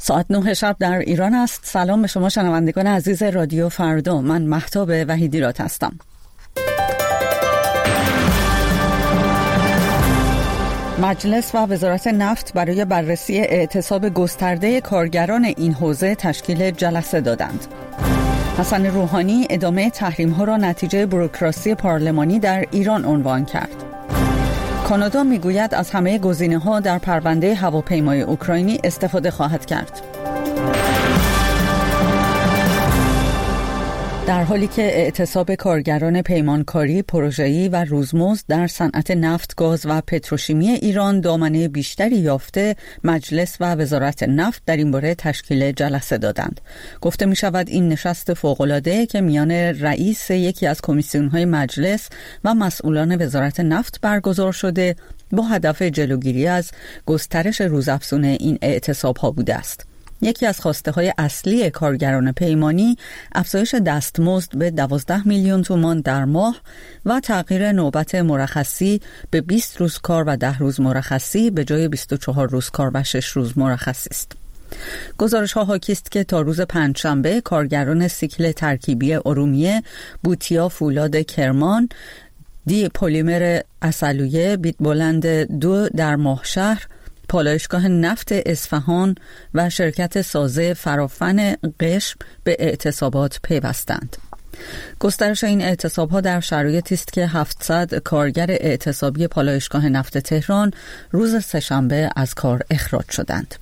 ساعت 9 شب در ایران است. سلام به شما شنوندگان عزیز رادیو فردا. من مهتاب وحیدی رات هستم. مجلس و وزارت نفت برای بررسی اعتصاب گسترده کارگران این حوزه تشکیل جلسه دادند. حسن روحانی ادامه تحریم‌ها را نتیجه بوروکراسی پارلمانی در ایران عنوان کرد. کانادا میگوید از همه گزینه‌ها در پرونده هواپیمای اوکراینی استفاده خواهد کرد. در حالی که اعتصاب کارگران پیمانکاری، پروژه‌ای و روزمزد در صنعت نفت، گاز و پتروشیمی ایران دامنه بیشتری یافته، مجلس و وزارت نفت در این باره تشکیل جلسه دادند. گفته می شود این نشست فوق‌العاده که میان رئیس یکی از کمیسیون‌های مجلس و مسئولان وزارت نفت برگزار شده با هدف جلوگیری از گسترش روزافزون این اعتصاب‌ها بوده است. یکی از خواسته‌های اصلی کارگران پیمانی افزایش دستمزد به 12 میلیون تومان در ماه و تغییر نوبت مرخصی به 20 روز کار و 10 روز مرخصی به جای 24 روز کار و 6 روز مرخصی است. گزارش‌ها حاکی است که تا روز پنجشنبه کارگران سیکل ترکیبی ارومیه، بوتیا فولاد کرمان، دی پلیمر عسلویه، بیت بلند 2 در ماهشهر، پالایشگاه نفت اصفهان و شرکت سازه فرافن قشم به اعتصابات پیوستند. گسترش این اعتصاب‌ها در شرایطی است که 700 کارگر اعتصابی پالایشگاه نفت تهران روز سه‌شنبه از کار اخراج شدند.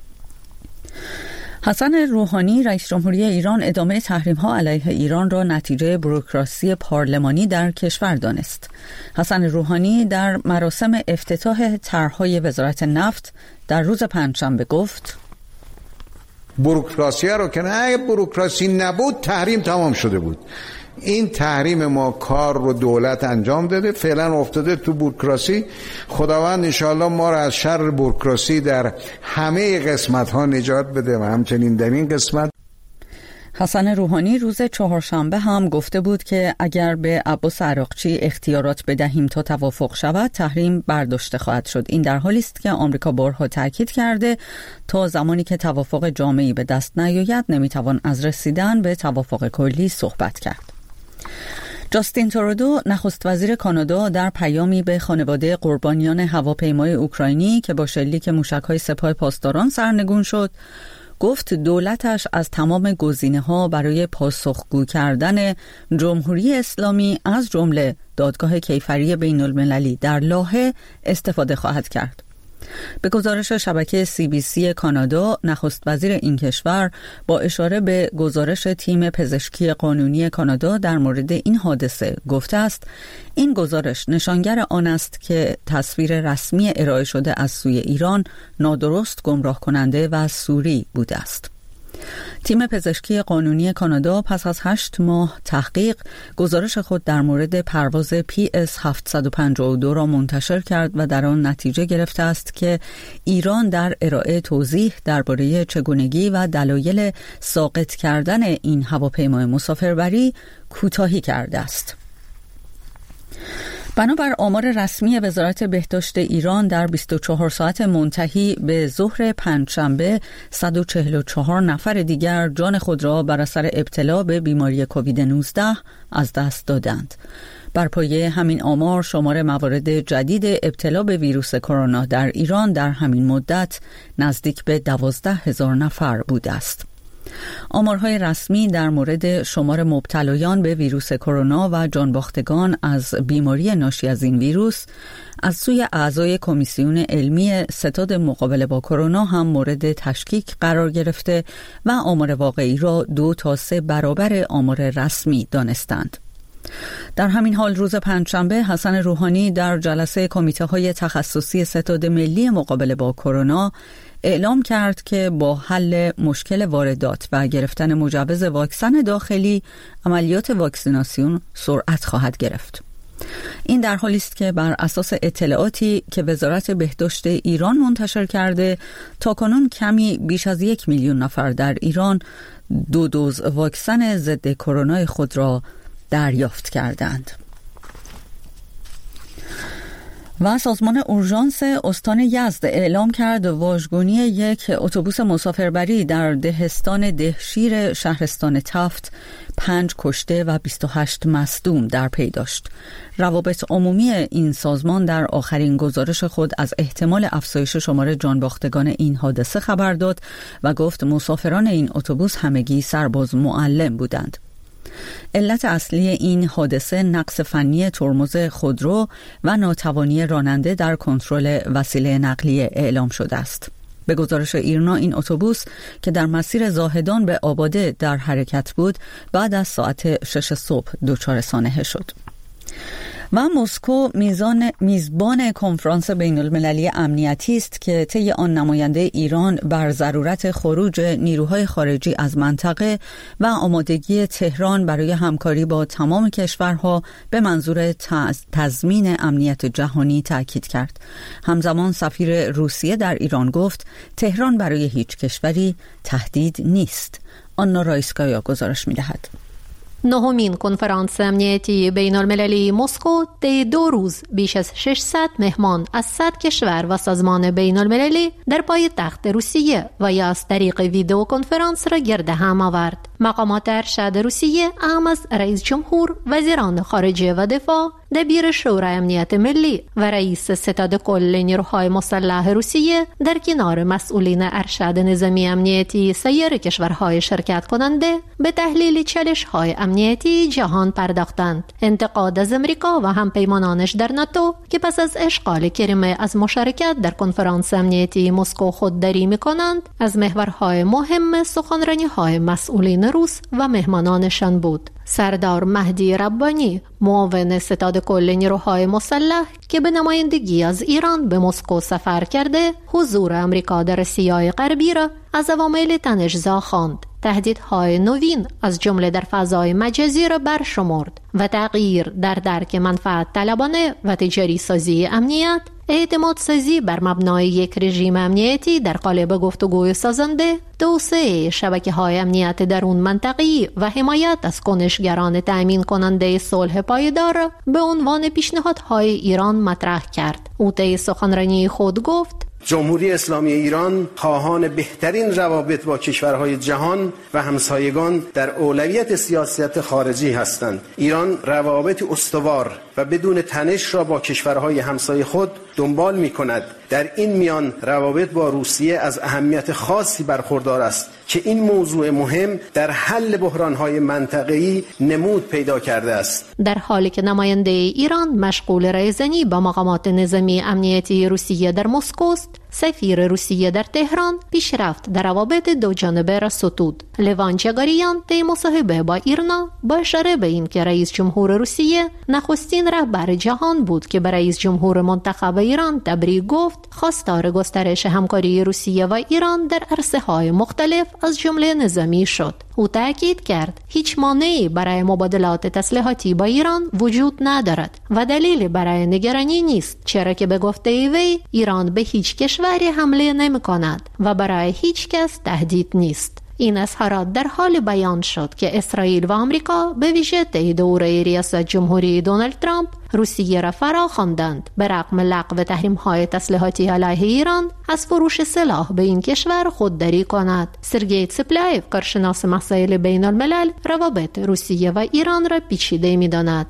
حسن روحانی رئیس جمهوری ایران ادامه تحریم‌ها علیه ایران را نتیجه بوروکراسی پارلمانی در کشور دانست. حسن روحانی در مراسم افتتاح طرح‌های وزارت نفت در روز پنجشنبه گفت: بوروکراسی رو که نه، بوروکراسی نبود تحریم تمام شده بود. این تحریم ما کار رو دولت انجام داده، فعلا افتاده تو بوروکراسی. خداوند انشاءالله ما را از شر بوروکراسی در همه قسمت ها نجات بده و همچنین در این قسمت. حسن روحانی روز چهارشنبه هم گفته بود که اگر به عباس عراقچی اختیارات بدهیم تا توافق شود، تحریم برداشته خواهد شد. این در حالی است که آمریکا بارها تاکید کرده تا زمانی که توافق جامعی به دست نیاید نمیتوان از رسیدن به توافق کلی صحبت کرد. جاستین ترودو نخست وزیر کانادا در پیامی به خانواده قربانیان هواپیمای اوکراینی که با شلیک موشک‌های سپاه پاسداران سرنگون شد، گفت دولتش از تمام گزینه‌ها برای پاسخگو کردن جمهوری اسلامی از جمله دادگاه کیفری بین‌المللی در لاهه استفاده خواهد کرد. به گزارش شبکه CBC کانادا، نخست وزیر این کشور با اشاره به گزارش تیم پزشکی قانونی کانادا در مورد این حادثه گفته است این گزارش نشانگر آن است که تصویر رسمی ارائه شده از سوی ایران نادرست، گمراه کننده و سوری بوده است. تیم پزشکی قانونی کانادا پس از 8 ماه تحقیق گزارش خود در مورد پرواز PS 752 را منتشر کرد و در آن نتیجه گرفته است که ایران در ارائه توضیح درباره چگونگی و دلایل ساقط کردن این هواپیمای مسافربری کوتاهی کرده است. بنابر آمار رسمی وزارت بهداشت ایران در 24 ساعت منتهی به ظهر پنجشنبه 144 نفر دیگر جان خود را بر اثر ابتلا به بیماری کووید 19 از دست دادند. بر پایه همین آمار شمار موارد جدید ابتلا به ویروس کرونا در ایران در همین مدت نزدیک به 12,000 نفر بوده است. آمارهای رسمی در مورد شمار مبتلایان به ویروس کرونا و جانباختگان از بیماری ناشی از این ویروس از سوی اعضای کمیسیون علمی ستاد مقابله با کرونا هم مورد تشکیک قرار گرفته و آمار واقعی را 2 تا 3 برابر آمار رسمی دانستند. در همین حال روز پنجشنبه حسن روحانی در جلسه کمیته‌های تخصصی ستاد ملی مقابله با کرونا اعلام کرد که با حل مشکل واردات و گرفتن مجوز واکسن داخلی عملیات واکسیناسیون سرعت خواهد گرفت. این در حالی است که بر اساس اطلاعاتی که وزارت بهداشت ایران منتشر کرده تاکنون کمی بیش از 1 میلیون نفر در ایران 2 دوز واکسن ضد کرونا خود را دریافت کردند. و سازمان اورژانس استان یزد اعلام کرد واژگونی یک اتوبوس مسافربری در دهستان دهشیر شهرستان تفت 5 کشته و 28 مصدوم در پی داشت. روابط عمومی این سازمان در آخرین گزارش خود از احتمال افزایش شمار جانباختگان این حادثه خبر داد و گفت مسافران این اتوبوس همگی سرباز معلم بودند. علت اصلی این حادثه نقص فنی ترمز خودرو و ناتوانی راننده در کنترل وسیله نقلیه اعلام شده است. به گزارش ایرنا این اتوبوس که در مسیر زاهدان به آباده در حرکت بود بعد از ساعت 6 صبح دچار سانحه شد. و مسکو میزبان کنفرانس بین المللی امنیتی است که طی آن نماینده ایران بر ضرورت خروج نیروهای خارجی از منطقه و آمادگی تهران برای همکاری با تمام کشورها به منظور تضمین امنیت جهانی تاکید کرد. همزمان سفیر روسیه در ایران گفت تهران برای هیچ کشوری تهدید نیست. آنا رایسکایا گزارش می‌دهد. نهمین کنفرانس امنیتی بین المللی مسکو طی 2 روز بیش از 600 مهمان از 100 کشور و سازمان بین المللی در پایتخت روسیه و یا از طریق ویدیو کنفرانس را گرد هم آورد. مقامات ارشد روسیه اهم از رئیس جمهور، وزیران خارجه و دفاع، دبیر شورای امنیت ملی و رئیس ستاد کل نیروهای مسلح روسیه در کنار مسئولین ارشد نظامی امنیتی سایر کشورهای شرکت کننده به تحلیل چالش‌های امنیتی جهان پرداختند. انتقاد از امریکا و همپیمانانش در ناتو که پس از اشغال کریمه از مشارکت در کنفرانس امنیتی مسکو خودداری می‌کنند، از محورهای مهم سخنرانی‌های مسئولین روس و مهمانانشان بود. سردار مهدی ربانی، معاون ستاد کل نیروهای مسلح که به نمایندگی از ایران به مسکو سفر کرده، حضور امریکا در آسیای غربی را از عوامل تنش‌زا خواند. تهدیدهای نوین از جمله در فضای مجازی را برشمرد و تغییر در درک منفعت طلبانه و تجاری سازی امنیت، اعتماد سازی بر مبنای یک رژیم امنیتی در قالب گفتگوی سازنده، توسعه شبکه‌های امنیت درون منطقه‌ای و حمایت از کنشگران تأمین کننده صلح پایدار به عنوان پیشنهادهای ایران مطرح کرد. او طی سخنرانی خود گفت: جمهوری اسلامی ایران خواهان بهترین روابط با کشورهای جهان و همسایگان در اولویت سیاست خارجی هستند. ایران روابط استوار و بدون تنش را با کشورهای همسایه خود دنبال می کند. در این میان روابط با روسیه از اهمیت خاصی برخوردار است که این موضوع مهم در حل بحرانهای منطقه‌ای نمود پیدا کرده است. در حالی که نماینده ایران مشغول رایزنی با مقامات نظامی امنیتی روسیه در مسکو است، سفیر روسیه در تهران پیشرفت در روابط دو جانبه را ستود. لوان جگاریان طی مصاحبه با ایرنا با اشاره به این که رئیس جمهور روسیه نخستین رهبر جهان بود که به رئیس جمهور منتخب ایران تبریک گفت، خواستار گسترش همکاری روسیه و ایران در عرصه‌های مختلف از جمله نظامی شد. او تاکید کرد هیچ مانعی برای مبادلات تسلیحاتی با ایران وجود ندارد و دلیلی برای نگرانی نیست، چرا که به گفته وی ایران به هیچ کشوری حمله نمی‌کند و برای هیچ کس تهدید نیست. این اظهارات در حال بیان شد که اسرائیل و آمریکا به ویژه طی دوره ریاست جمهوری دونالد ترامپ روسیه را فراخواندند به رغم لغو تحریم‌های تسلیحاتی علیه ایران از فروش سلاح به این کشور خودداری کند. سرگئی تسپلایف، کارشناس مسائل بین الملل، روابط روسیه و ایران را پیچیده می‌داند.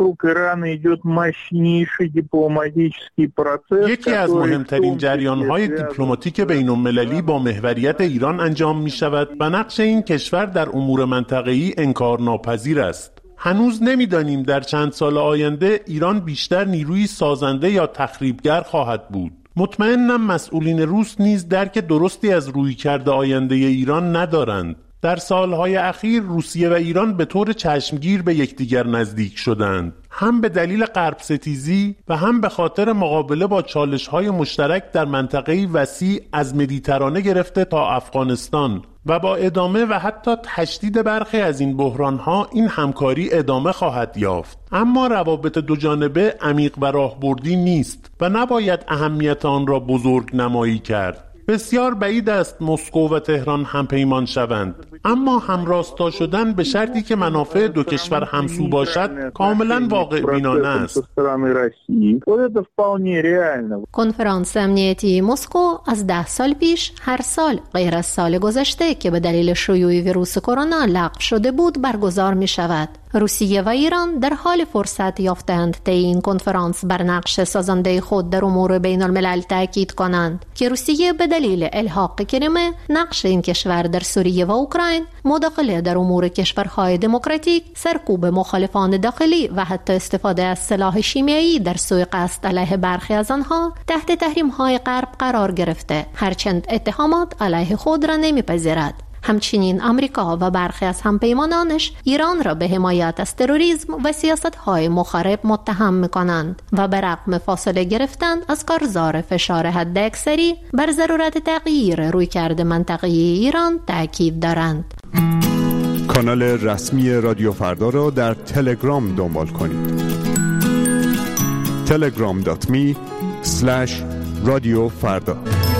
یکی از مهمترین جریان‌های دیپلماتیک بین‌المللی با محوریت ایران انجام می‌شود و نقش این کشور در امور منطقه‌ای انکارناپذیر است. هنوز نمی‌دانیم در چند سال آینده ایران بیشتر نیروی سازنده یا تخریبگر خواهد بود. مطمئنم مسئولین روس نیز درک درستی از رویکرد آینده ایران ندارند. در سالهای اخیر روسیه و ایران به طور چشمگیر به یکدیگر نزدیک شدند، هم به دلیل غرب ستیزی و هم به خاطر مقابله با چالش‌های مشترک در منطقه‌ای وسیع از مدیترانه گرفته تا افغانستان، و با ادامه و حتی تشدید برخی از این بحران‌ها این همکاری ادامه خواهد یافت. اما روابط دو جانبه عمیق و راهبردی نیست و نباید اهمیت آن را بزرگ نمایی کرد. بسیار بعید است مسکو و تهران همپیمان شوند، اما همراستا شدن به شرطی که منافع دو کشور همسو باشد کاملا واقع بینانه است. کنفرانس امنیتی مسکو از 10 سال پیش هر سال غیر از سال گذشته که به دلیل شیوع ویروس کرونا لغو شده بود برگزار می شود. روسیه و ایران در حال فرصت یافتند طی این کنفرانس بر نقش سازنده خود در امور بین الملل تاکید کنند که روسیه به دلیل الحاق کریمه، نقش این کشور در سوریه و اوکراین، مداخله در امور کشورهای دموکراتیک، سرکوب مخالفان داخلی و حتی استفاده از سلاح شیمیایی در سوی قصد علیه برخی از آنها تحت تحریم‌های غرب قرار گرفته، هرچند اتهامات علیه خود را نمی‌پذیرد. همچنین آمریکا و برخی از همپیمانانش ایران را به حمایت از تروریسم و سیاست‌های مخرب متهم می‌کنند و به رغم فاصله گرفتن از کارزار فشار حداکثری بر ضرورت تغییر رویکرد منطقه‌ای ایران تاکید دارند. کانال رسمی رادیو فردا را در تلگرام دنبال کنید. telegram.me/radiofarda.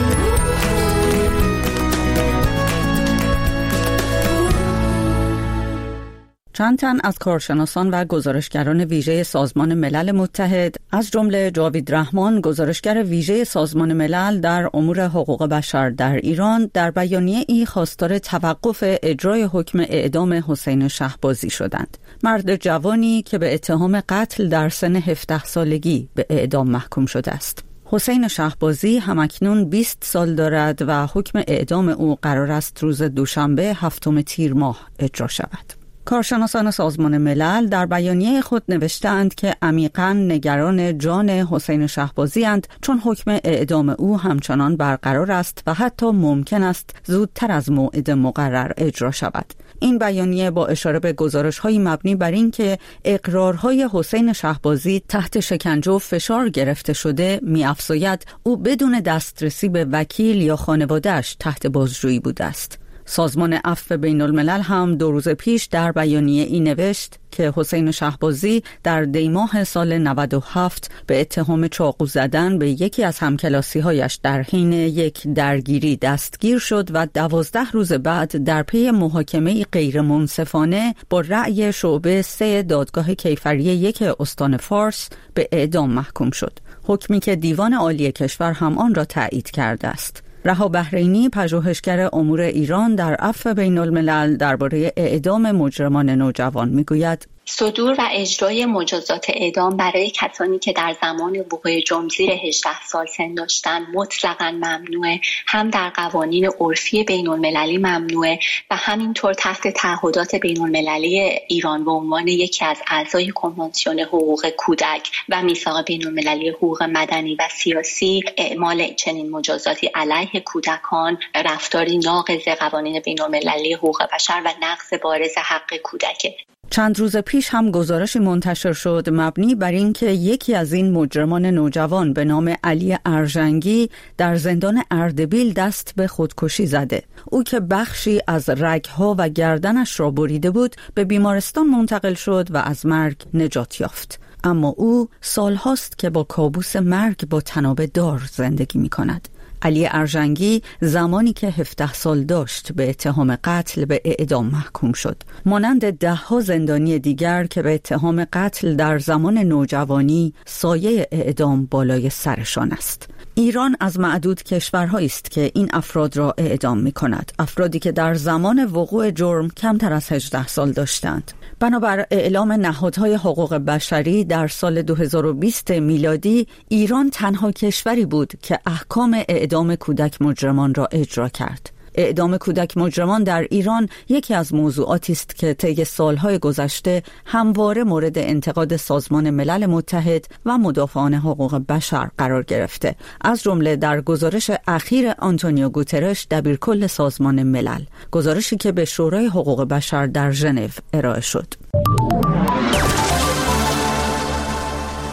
چند تن از کارشناسان و گزارشگران ویژه سازمان ملل متحد از جمله جاوید رحمان، گزارشگر ویژه سازمان ملل در امور حقوق بشر در ایران، در بیانیه‌ای خواستار توقف اجرای حکم اعدام حسین شهبازی شدند. مرد جوانی که به اتهام قتل در سن 17 سالگی به اعدام محکوم شده است. حسین شهبازی همکنون 20 سال دارد و حکم اعدام او قرار است روز دوشنبه 7 تیر ماه اجرا شود. کارشناسان سازمان ملل در بیانیه خود نوشتند که عمیقاً نگران جان حسین شهبازی اند، چون حکم اعدام او همچنان برقرار است و حتی ممکن است زودتر از موعد مقرر اجرا شود. این بیانیه با اشاره به گزارش‌های مبنی بر این که اقرارهای حسین شهبازی تحت شکنجه و فشار گرفته شده می‌افزاید او بدون دسترسی به وکیل یا خانواده‌اش تحت بازجویی بوده است. سازمان عفو بین الملل هم 2 روز پیش در بیانیه ای نوشت که حسین شهبازی در دیماه سال 97 به اتهام چاقو زدن به یکی از همکلاسی‌هایش در حین یک درگیری دستگیر شد و 12 روز بعد در پی محاکمه غیر منصفانه با رأی شعبه 3 دادگاه کیفری 1 استان فارس به اعدام محکوم شد. حکمی که دیوان عالی کشور هم آن را تایید کرده است. رها بحرینی، پژوهشگر امور ایران در عفو بین الملل، درباره اعدام مجرمان نوجوان میگوید: صدور و اجرای مجازات اعدام برای کسانی که در زمان وقوع جرم زیر 18 سال سن داشتن مطلقاً ممنوعه، هم در قوانین عرفی بین المللی ممنوعه و همینطور تحت تعهدات بین المللی ایران به عنوان یکی از اعضای کنوانسیون حقوق کودک و میثاق بین المللی حقوق مدنی و سیاسی اعمال چنین مجازاتی علیه کودکان رفتاری ناقض قوانین بین المللی حقوق بشر و نقض بارز حق کودک. چند روز پیش هم گزارشی منتشر شد مبنی بر این که یکی از این مجرمان نوجوان به نام علی ارژنگی در زندان اردبیل دست به خودکشی زده. او که بخشی از رگها و گردنش را بریده بود به بیمارستان منتقل شد و از مرگ نجات یافت. اما او سالهاست که با کابوس مرگ با تناب دار زندگی می کند. علی ارژنگی زمانی که 17 سال داشت به اتهام قتل به اعدام محکوم شد. مانند 10 زندانی دیگر که به اتهام قتل در زمان نوجوانی سایه اعدام بالای سرشان است. ایران از معدود کشورهایی است که این افراد را اعدام می کند. افرادی که در زمان وقوع جرم کمتر از 18 سال داشتند. بنابر اعلام نهادهای حقوق بشری در سال 2020 میلادی، ایران تنها کشوری بود که احکام اعدام کودک مجرمان را اجرا کرد. اعدام کودک مجرمان در ایران یکی از موضوعاتی است که طی سالهای گذشته همواره مورد انتقاد سازمان ملل متحد و مدافعان حقوق بشر قرار گرفته، از جمله در گزارش اخیر آنتونیو گوترش دبیرکل سازمان ملل، گزارشی که به شورای حقوق بشر در ژنو ارائه شد.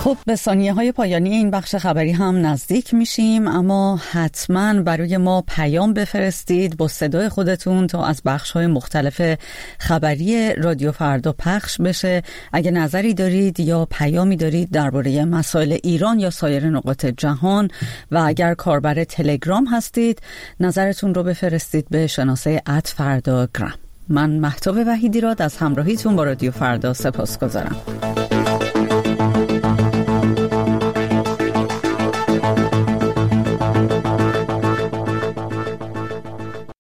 خب به ثانیه‌های پایانی این بخش خبری هم نزدیک میشیم، اما حتما برای ما پیام بفرستید با صدای خودتون تا از بخش‌های مختلف خبری رادیو فردا پخش بشه. اگه نظری دارید یا پیامی دارید درباره مسائل ایران یا سایر نقاط جهان و اگر کاربر تلگرام هستید نظرتون رو بفرستید به شناسه @فرداگرام. من مهتاب وحیدی را از همراهیتون با رادیو فردا سپاسگزارم.